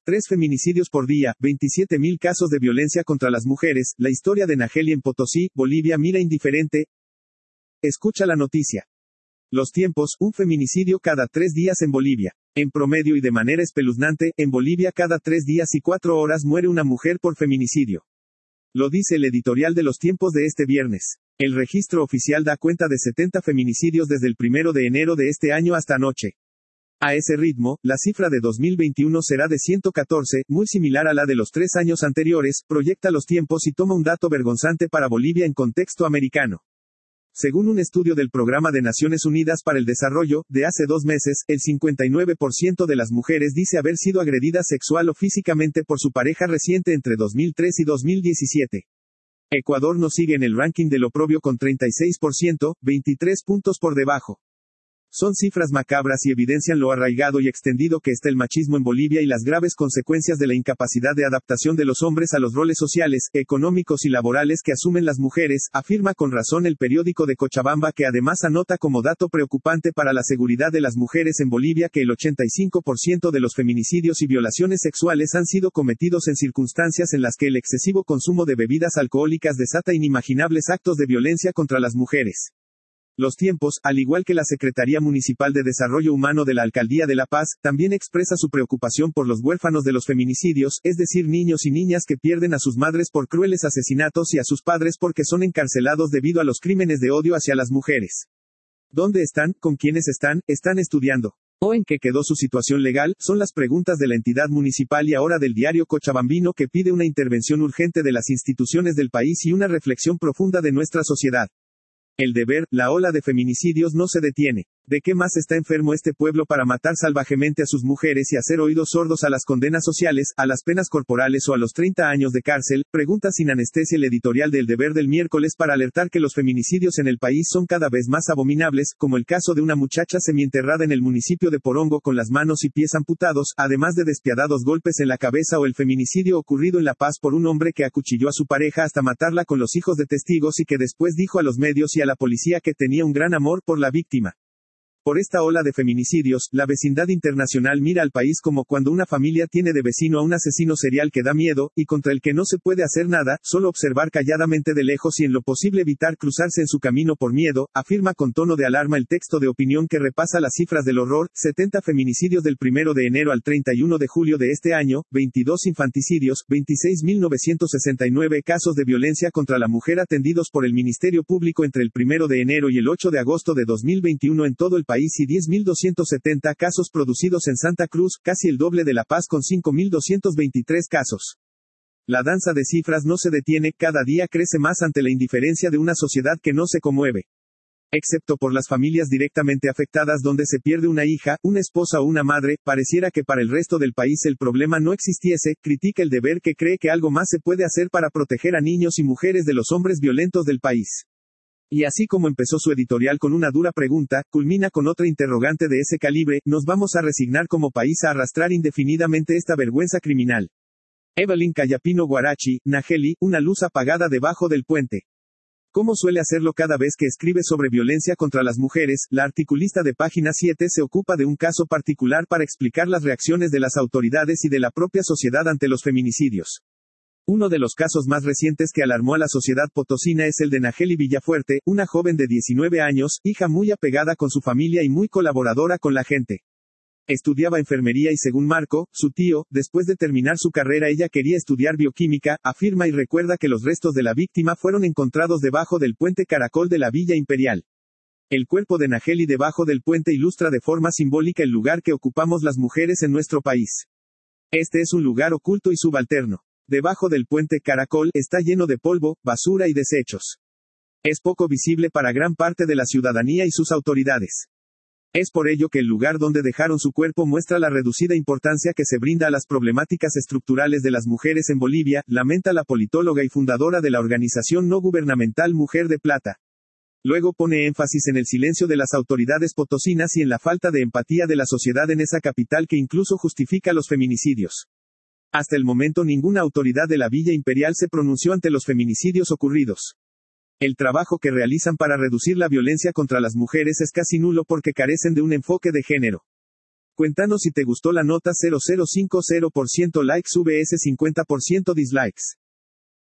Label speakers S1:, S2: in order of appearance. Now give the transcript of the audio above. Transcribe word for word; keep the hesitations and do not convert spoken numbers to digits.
S1: Tres feminicidios por día, veintisiete mil casos de violencia contra las mujeres, la historia de Nageli en Potosí, Bolivia mira indiferente. Escucha la noticia. Los tiempos, un feminicidio cada tres días en Bolivia. En promedio y de manera espeluznante, en Bolivia cada tres días y cuatro horas muere una mujer por feminicidio. Lo dice el editorial de Los Tiempos de este viernes. El registro oficial da cuenta de setenta feminicidios desde el primero de enero de este año hasta anoche. A ese ritmo, la cifra de dos mil veintiuno será de ciento catorce, muy similar a la de los tres años anteriores, proyecta Los Tiempos y toma un dato vergonzante para Bolivia en contexto americano. Según un estudio del Programa de Naciones Unidas para el Desarrollo, de hace dos meses, el cincuenta y nueve por ciento de las mujeres dice haber sido agredida sexual o físicamente por su pareja reciente entre dos mil tres y dos mil diecisiete. Ecuador nos sigue en el ranking del oprobio con treinta y seis por ciento, veintitrés puntos por debajo. Son cifras macabras y evidencian lo arraigado y extendido que está el machismo en Bolivia y las graves consecuencias de la incapacidad de adaptación de los hombres a los roles sociales, económicos y laborales que asumen las mujeres, afirma con razón el periódico de Cochabamba, que además anota como dato preocupante para la seguridad de las mujeres en Bolivia que el ochenta y cinco por ciento de los feminicidios y violaciones sexuales han sido cometidos en circunstancias en las que el excesivo consumo de bebidas alcohólicas desata inimaginables actos de violencia contra las mujeres. Los Tiempos, al igual que la Secretaría Municipal de Desarrollo Humano de la Alcaldía de La Paz, también expresa su preocupación por los huérfanos de los feminicidios, es decir, niños y niñas que pierden a sus madres por crueles asesinatos y a sus padres porque son encarcelados debido a los crímenes de odio hacia las mujeres. ¿Dónde están? ¿Con quiénes están? ¿Están estudiando? ¿O en qué quedó su situación legal? Son las preguntas de la entidad municipal y ahora del diario Cochabambino, que pide una intervención urgente de las instituciones del país y una reflexión profunda de nuestra sociedad. El deber, la ola de feminicidios no se detiene. ¿De qué más está enfermo este pueblo para matar salvajemente a sus mujeres y hacer oídos sordos a las condenas sociales, a las penas corporales o a los treinta años de cárcel? Pregunta sin anestesia el editorial del Deber del miércoles para alertar que los feminicidios en el país son cada vez más abominables, como el caso de una muchacha semienterrada en el municipio de Porongo con las manos y pies amputados, además de despiadados golpes en la cabeza, o el feminicidio ocurrido en La Paz por un hombre que acuchilló a su pareja hasta matarla con los hijos de testigos y que después dijo a los medios y a la policía que tenía un gran amor por la víctima. Por esta ola de feminicidios, la vecindad internacional mira al país como cuando una familia tiene de vecino a un asesino serial que da miedo, y contra el que no se puede hacer nada, solo observar calladamente de lejos y en lo posible evitar cruzarse en su camino por miedo, afirma con tono de alarma el texto de opinión que repasa las cifras del horror: setenta feminicidios del primero de enero al treinta y uno de julio de este año, veintidós infanticidios, veintiséis mil novecientos sesenta y nueve casos de violencia contra la mujer atendidos por el Ministerio Público entre el primero de enero y el ocho de agosto de dos mil veintiuno en todo el país, y diez mil doscientos setenta casos producidos en Santa Cruz, casi el doble de La Paz con cinco mil doscientos veintitrés casos. La danza de cifras no se detiene, cada día crece más ante la indiferencia de una sociedad que no se conmueve. Excepto por las familias directamente afectadas donde se pierde una hija, una esposa o una madre, pareciera que para el resto del país el problema no existiese, critica el Deber, que cree que algo más se puede hacer para proteger a niños y mujeres de los hombres violentos del país. Y así como empezó su editorial con una dura pregunta, culmina con otra interrogante de ese calibre: ¿nos vamos a resignar como país a arrastrar indefinidamente esta vergüenza criminal? Evelyn Cayapino Guarachi, Nageli, una luz apagada debajo del puente. Como suele hacerlo cada vez que escribe sobre violencia contra las mujeres, la articulista de Página siete se ocupa de un caso particular para explicar las reacciones de las autoridades y de la propia sociedad ante los feminicidios. Uno de los casos más recientes que alarmó a la sociedad potosina es el de Nageli Villafuerte, una joven de diecinueve años, hija muy apegada con su familia y muy colaboradora con la gente. Estudiaba enfermería y, según Marco, su tío, después de terminar su carrera ella quería estudiar bioquímica, afirma y recuerda que los restos de la víctima fueron encontrados debajo del puente Caracol de la Villa Imperial. El cuerpo de Nageli debajo del puente ilustra de forma simbólica el lugar que ocupamos las mujeres en nuestro país. Este es un lugar oculto y subalterno. Debajo del puente Caracol, está lleno de polvo, basura y desechos. Es poco visible para gran parte de la ciudadanía y sus autoridades. Es por ello que el lugar donde dejaron su cuerpo muestra la reducida importancia que se brinda a las problemáticas estructurales de las mujeres en Bolivia, lamenta la politóloga y fundadora de la organización no gubernamental Mujer de Plata. Luego pone énfasis en el silencio de las autoridades potosinas y en la falta de empatía de la sociedad en esa capital que incluso justifica los feminicidios. Hasta el momento ninguna autoridad de la Villa Imperial se pronunció ante los feminicidios ocurridos. El trabajo que realizan para reducir la violencia contra las mujeres es casi nulo porque carecen de un enfoque de género. Cuéntanos si te gustó la nota. Cero cero cinco cero por ciento likes vs cincuenta por ciento dislikes.